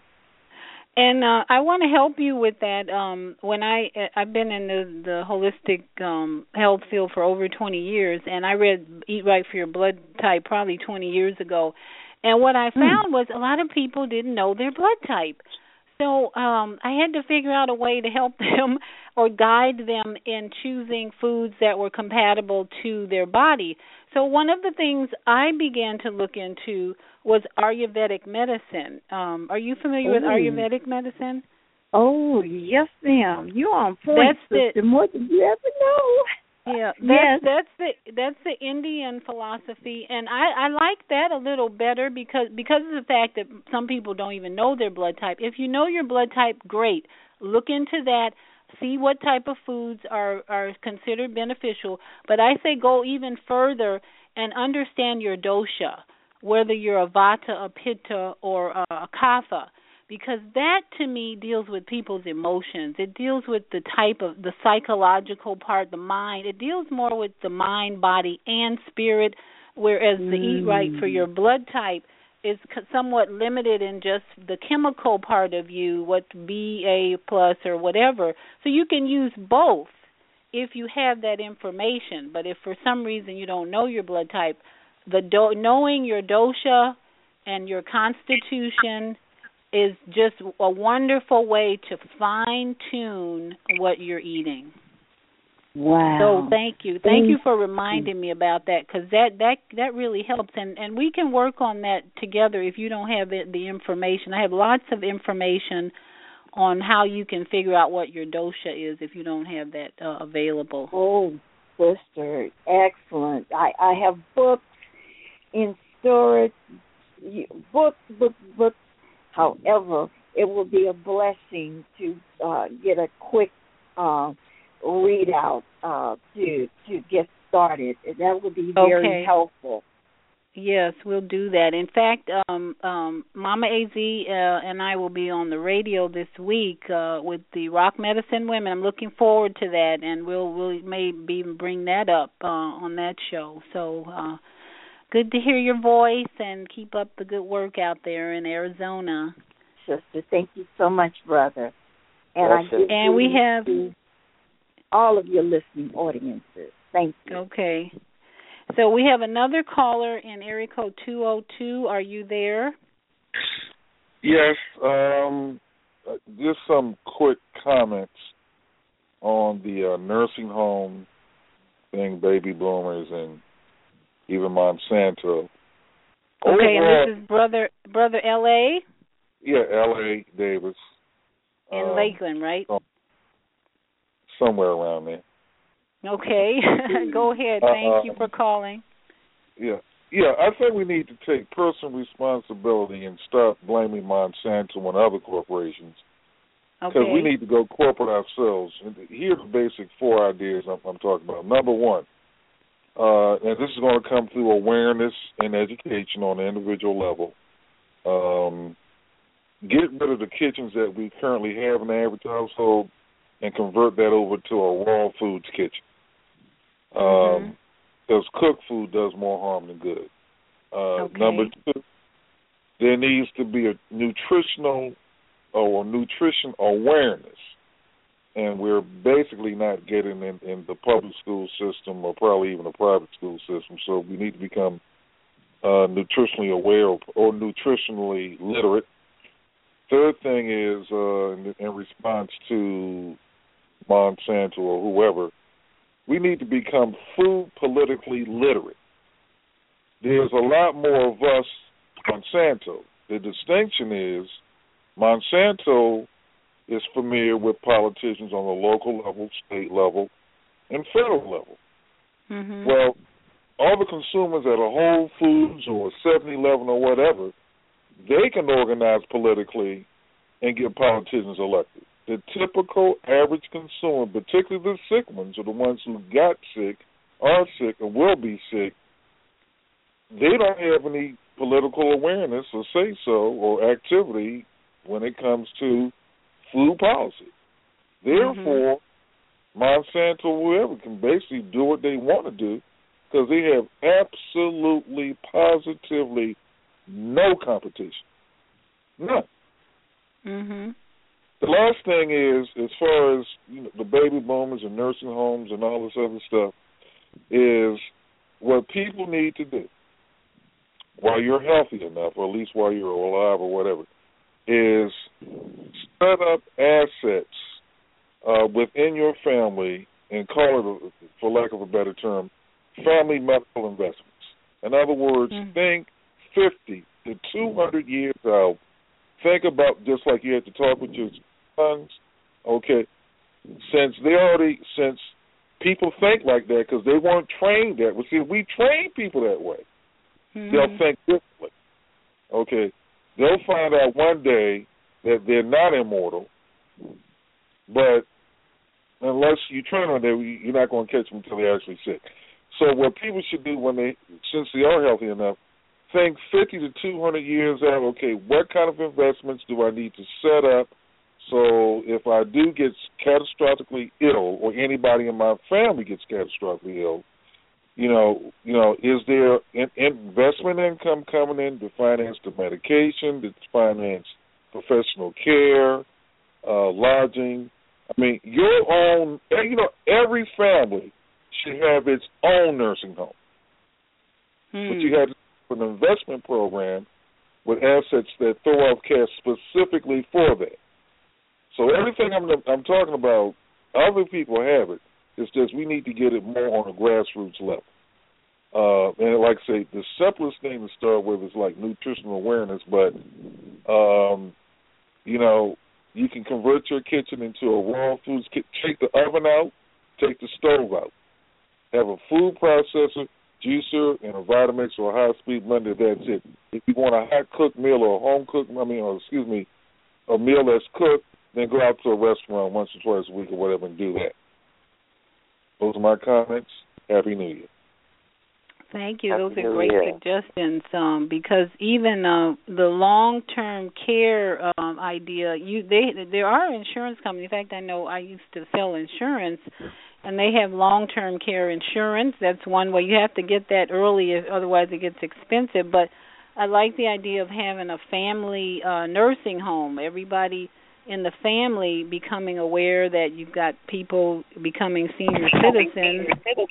And uh, I want to help you with that. Um, when I I've been in the the holistic um, health field for over twenty years, and I read Eat Right for Your Blood Type probably twenty years ago. And what I found mm. was a lot of people didn't know their blood type. So um, I had to figure out a way to help them or guide them in choosing foods that were compatible to their body. So one of the things I began to look into was Ayurvedic medicine. Um, are you familiar Ooh. with Ayurvedic medicine? Oh, yes, ma'am. You're on point, that's sister. The, more than you ever know. Yeah, that's, yes. that's the that's the Indian philosophy, and I, I like that a little better because because of the fact that some people don't even know their blood type. If you know your blood type, great. Look into that. See what type of foods are, are considered beneficial. But I say go even further and understand your dosha, whether you're a Vata, a Pitta, or a, a Kapha. Because that, to me, deals with people's emotions. It deals with the type of, the psychological part, the mind. It deals more with the mind, body, and spirit, whereas mm. the Eat Right for Your Blood Type is somewhat limited in just the chemical part of you, what B A plus or whatever. So you can use both if you have that information. But if for some reason you don't know your blood type, the do- knowing your dosha and your constitution is just a wonderful way to fine-tune what you're eating. Wow. So thank you, thank you for reminding me about that, because that, that that really helps, and and we can work on that together. If you don't have it, the information, I have lots of information on how you can figure out what your dosha is if you don't have that uh, available. Oh, sister, excellent. I I have books in storage, books, books, books. However, it will be a blessing to uh, get a quick uh, readout uh, to to get started. That would be very okay. helpful. Yes, we'll do that. In fact, um, um, Mama A Z uh, and I will be on the radio this week uh, with the Rock Medicine Women. I'm looking forward to that, and we'll we'll maybe even bring that up uh, on that show. So uh, good to hear your voice, and keep up the good work out there in Arizona. Sister, thank you so much, brother. And I give and we have all of your listening audiences. Thank you. Okay. So we have another caller in area code two oh two. Are you there? Yes. Um, just some quick comments on the uh, nursing home thing, baby boomers, and even Monsanto. Okay, Overall, and this is brother brother L A? Yeah, L A Davis. In um, Lakeland, right? Somewhere around there. Okay. Go ahead. Thank uh, you for calling. Yeah. Yeah, I think we need to take personal responsibility and stop blaming Monsanto and other corporations. Because okay. we need to go corporate ourselves. And here are the basic four ideas I'm, I'm talking about. Number one, uh, and this is going to come through awareness and education on an individual level. Um, get rid of the kitchens that we currently have in the average household and convert that over to a raw foods kitchen. Um, because mm-hmm. cooked food does more harm than good. Uh, okay. Number two, there needs to be a nutritional or nutrition awareness, and we're basically not getting in, in the public school system or probably even the private school system. So we need to become uh, nutritionally aware or, or nutritionally literate. Third thing is, uh, in, in response to Monsanto or whoever, we need to become food politically literate. There's a lot more of us Monsanto. The distinction is Monsanto is familiar with politicians on the local level, state level, and federal level. Mm-hmm. Well, all the consumers at a Whole Foods or seven eleven or whatever, they can organize politically and get politicians elected. The typical average consumer, particularly the sick ones, or the ones who got sick, are sick, or will be sick, they don't have any political awareness or say-so or activity when it comes to food policy. Therefore, mm-hmm. Monsanto, whoever, can basically do what they want to do because they have absolutely, positively no competition. None. Mm-hmm. The last thing is, as far as you know, the baby boomers and nursing homes and all this other stuff, is what people need to do while you're healthy enough, or at least while you're alive or whatever, is set up assets uh, within your family and call it, for lack of a better term, family medical investments. In other words, mm-hmm. think fifty to two hundred years out. Think about, just like you had to talk with your sons, okay, since they already, since people think like that because they weren't trained that way. See, we train people that way. Mm-hmm. They'll think differently. Okay, they'll find out one day that they're not immortal, but unless you train on them, you're not going to catch them until they're actually sick. So what people should do when they, since they are healthy enough, think fifty to two hundred years out, okay, what kind of investments do I need to set up so if I do get catastrophically ill or anybody in my family gets catastrophically ill, you know, you know, is there an investment income coming in to finance the medication, to finance professional care, uh, lodging? I mean, your own, you know, every family should have its own nursing home. Hmm. But you have an investment program with assets that throw off cash specifically for that. So everything I'm I'm talking about, other people have it. It's just we need to get it more on a grassroots level. Uh, and like I say, the simplest thing to start with is like nutritional awareness, but, um, you know, you can convert your kitchen into a raw foods kitchen. Take the oven out, take the stove out. Have a food processor, juicer, and a Vitamix or a high-speed blender. That's it. If you want a hot-cooked meal or a home-cooked, I mean, or excuse me, a meal that's cooked, then go out to a restaurant once or twice a week or whatever and do that. Those are my comments. Happy New Year. Thank you. Happy Those are New great Year. suggestions. Um, because even uh, the long-term care um, idea, you they there are insurance companies. In fact, I know I used to sell insurance, and they have long-term care insurance. That's one way. You have to get that early, otherwise it gets expensive. But I like the idea of having a family uh, nursing home. Everybody in the family becoming aware that you've got people becoming senior citizens.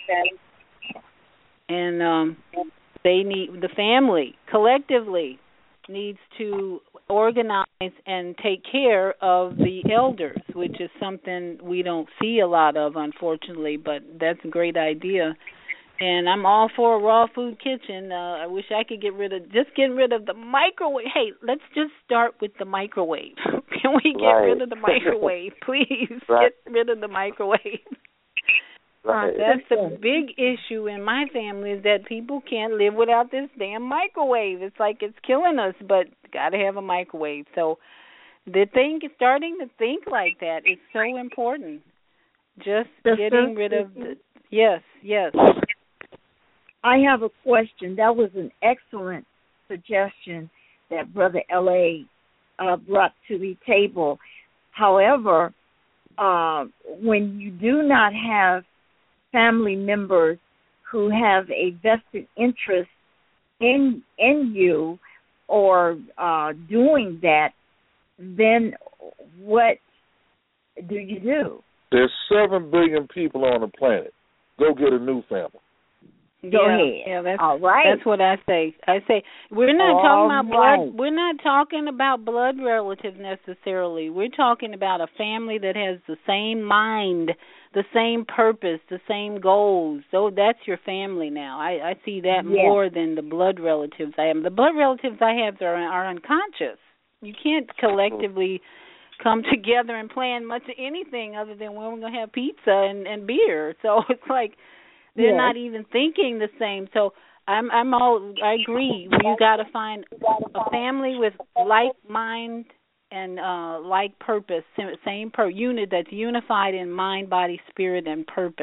And um, they need, the family collectively needs to organize and take care of the elders, which is something we don't see a lot of, unfortunately, but that's a great idea. And I'm all for a raw food kitchen. Uh, I wish I could get rid of, just get rid of the microwave. Hey, let's just start with the microwave. Can we get right. rid of the microwave? Please right. get rid of the microwave. Right. Uh, that's a big issue in my family, is that people can't live without this damn microwave. It's like it's killing us, but got to have a microwave. So the thing, starting to think like that is so important. Just Sister, getting rid of the, yes, yes. I have a question. That was an excellent suggestion that Brother L A uh, brought to the table. However, uh, when you do not have family members who have a vested interest in in you or uh, doing that, then what do you do? There's seven billion people on the planet. Go get a new family. Go yeah, ahead. Yeah, that's all right. That's what I say. I say we're not all talking about right. blood. We're not talking about blood relatives necessarily. We're talking about a family that has the same mind, the same purpose, the same goals. So that's your family now. I, I see that yes. more than the blood relatives I have. The blood relatives I have are are unconscious. You can't collectively come together and plan much of anything other than when we're going to have pizza and, and beer. So it's like they're yes. not even thinking the same. So I'm I'm all I agree. You got to find a family with like mind and uh, like purpose, same per unit that's unified in mind, body, spirit, and purpose.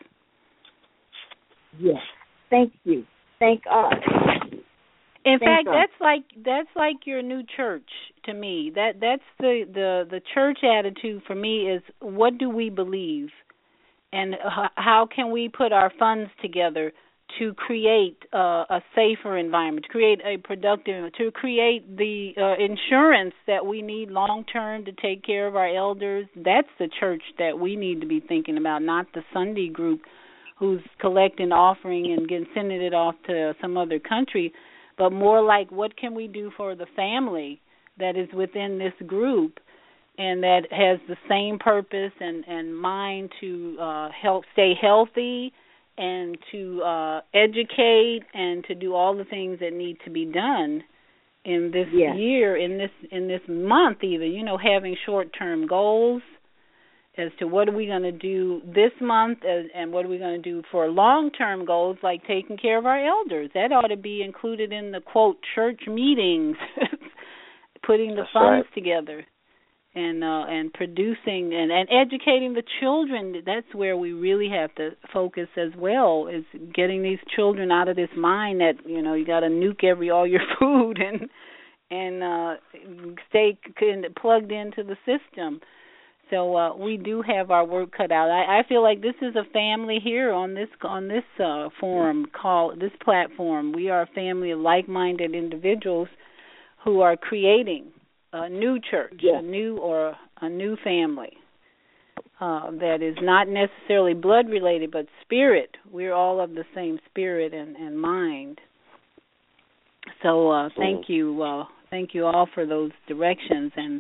Yes. Thank you. Thank us. In Thank fact, us. that's like that's like your new church to me. That that's the, the, the church attitude for me is, what do we believe, and how can we put our funds together to create uh, a safer environment, to create a productive, to create the uh, insurance that we need long term to take care of our elders. That's the church that we need to be thinking about, not the Sunday group who's collecting offering and getting sending it off to some other country, but more like, what can we do for the family that is within this group and that has the same purpose and, and mind to uh, help stay healthy and to uh, educate and to do all the things that need to be done in this yes. year, in this in this month even, you know, having short-term goals as to what are we going to do this month and, and what are we going to do for long-term goals like taking care of our elders. That ought to be included in the, quote, church meetings, putting the That's funds right. together. And uh, and producing and, and educating the children. That's where we really have to focus as well, is getting these children out of this mind that, you know, you got to nuke every all your food and and uh, stay plugged into the system. So uh, we do have our work cut out. I, I feel like this is a family here on this on this uh, forum called this platform. We are a family of like-minded individuals who are creating a new church, yes. a new or a new family uh, that is not necessarily blood related, but spirit. We're all of the same spirit and, and mind. So uh, thank you, uh, thank you all for those directions. And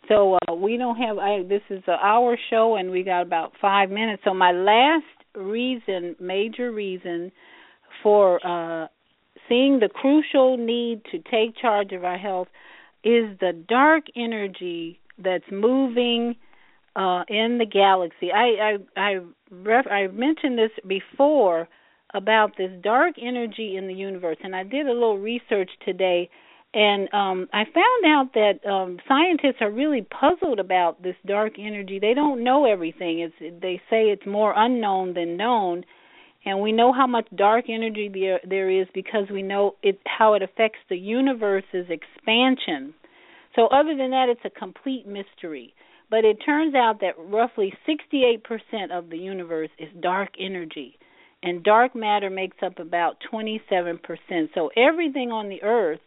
So uh, we don't have. I, this is an hour show, and we got about five minutes. So my last reason, major reason, for uh, seeing the crucial need to take charge of our health is the dark energy that's moving uh, in the galaxy. I I I, ref, I mentioned this before about this dark energy in the universe, and I did a little research today, and um, I found out that um, scientists are really puzzled about this dark energy. They don't know everything. It's, they say it's more unknown than known, and we know how much dark energy there, there is because we know it, how it affects the universe's expansion. So other than that, it's a complete mystery. But it turns out that roughly sixty-eight percent of the universe is dark energy, and dark matter makes up about twenty-seven percent. So everything on the Earth,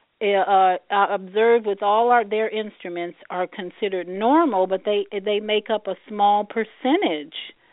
uh, observed with all our, their instruments, are considered normal, but they they make up a small percentage.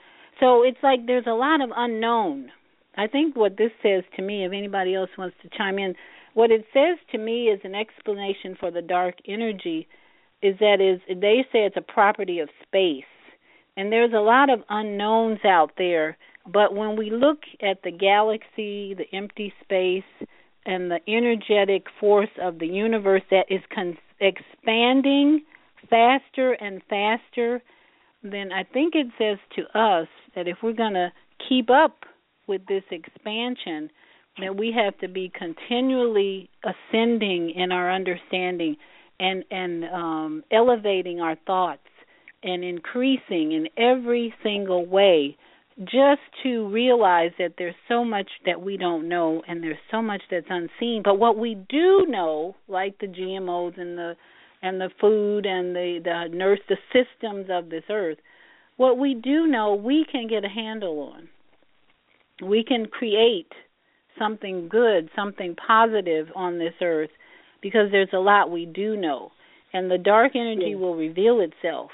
So it's like there's a lot of unknown. I think what this says to me, if anybody else wants to chime in, what it says to me is an explanation for the dark energy is that is they say it's a property of space. And there's a lot of unknowns out there, but when we look at the galaxy, the empty space, and the energetic force of the universe that is con- expanding faster and faster, then I think it says to us that if we're going to keep up with this expansion, that we have to be continually ascending in our understanding and, and um, elevating our thoughts and increasing in every single way just to realize that there's so much that we don't know and there's so much that's unseen. But what we do know, like the G M Os and the and the food and the, the nurse, the systems of this earth, what we do know we can get a handle on. We can create something good, something positive on this earth because there's a lot we do know. And the dark energy yeah. will reveal itself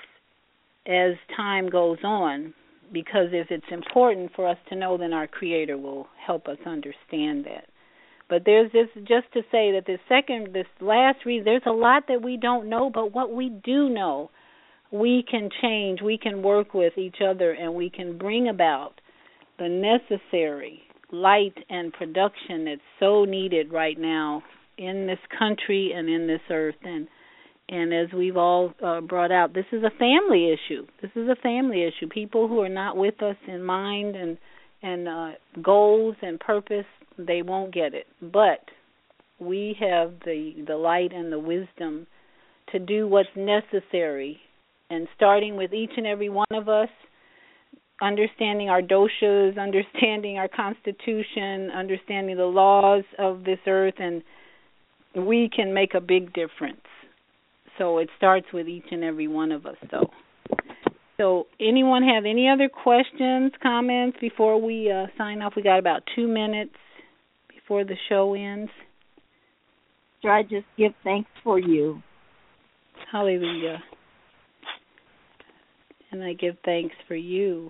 as time goes on, because if it's important for us to know, then our Creator will help us understand that. But there's this, just to say that this second, this last reason, there's a lot that we don't know, but what we do know, we can change, we can work with each other, and we can bring about the necessary light and production that's so needed right now in this country and in this earth. And And as we've all uh, brought out, this is a family issue. This is a family issue. People who are not with us in mind and and uh, goals and purpose, they won't get it. But we have the, the light and the wisdom to do what's necessary. And starting with each and every one of us, understanding our doshas, understanding our constitution, understanding the laws of this earth, and we can make a big difference. So it starts with each and every one of us, though. So anyone have any other questions, comments before we uh, sign off? We got about two minutes before the show ends. So I just give thanks for you. Hallelujah. And I give thanks for you.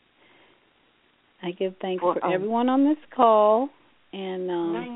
I give thanks for, for um, everyone on this call. And um,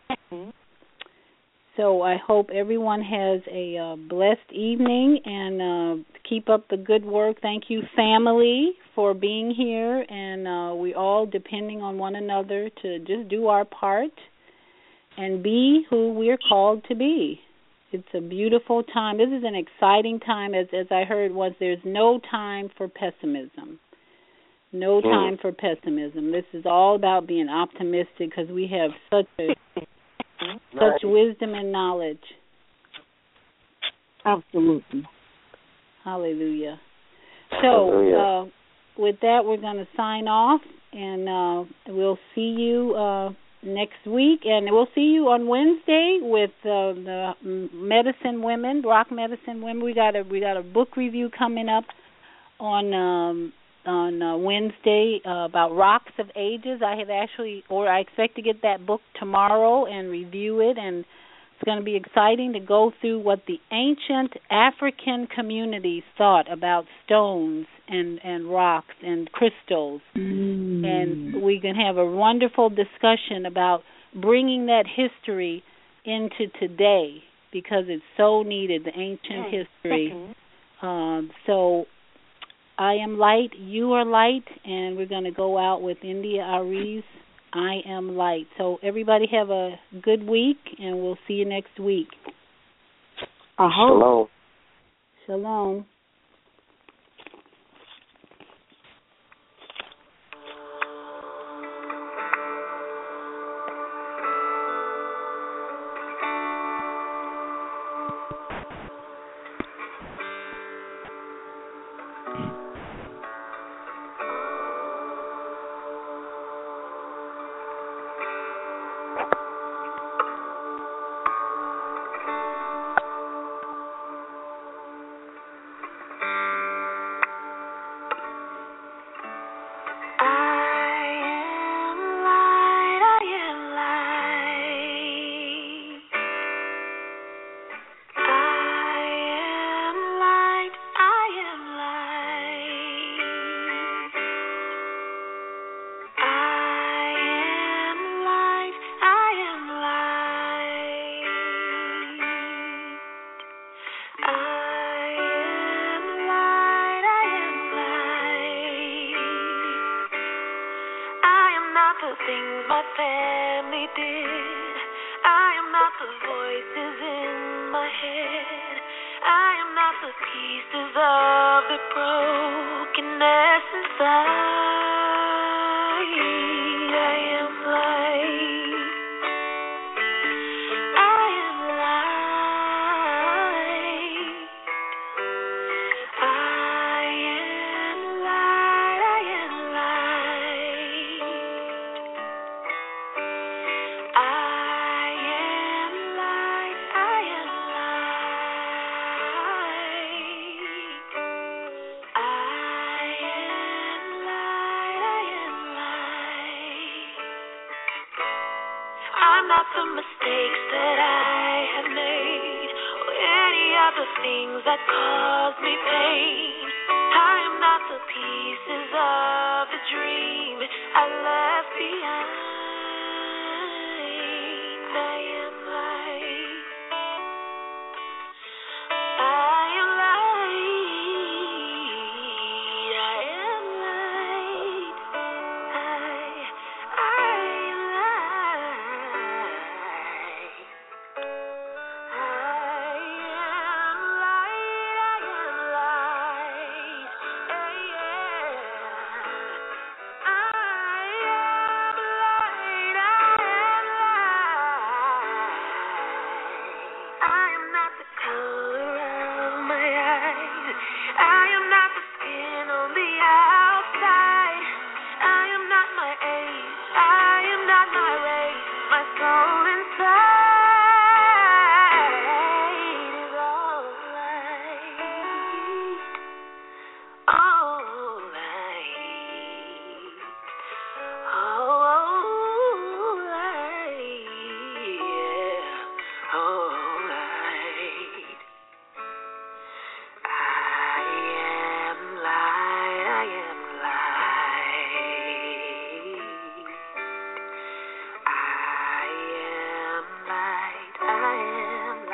so I hope everyone has a uh, blessed evening, and uh, keep up the good work. Thank you, family, for being here, and uh, we all depending on one another to just do our part and be who we're called to be. It's a beautiful time. This is an exciting time. As as I heard once, there's no time for pessimism. No time for pessimism. This is all about being optimistic because we have such a such wisdom and knowledge. Absolutely. Hallelujah. So uh, with that, we're going to sign off, and uh, we'll see you uh, next week. And we'll see you on Wednesday with uh, the Medicine Women, Rock Medicine Women. We got a we got a book review coming up on um, on uh, Wednesday uh, about Rocks of Ages. I have actually, or I expect to get that book tomorrow and review it, and it's going to be exciting to go through what the ancient African communities thought about stones and, and rocks and crystals. Mm. And we can have a wonderful discussion about bringing that history into today because it's so needed, the ancient history. Um, so I am light, you are light, and we're going to go out with India Aries, I am light. So everybody have a good week, and we'll see you next week. Shalom. Shalom.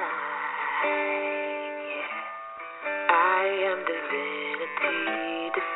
Divinity.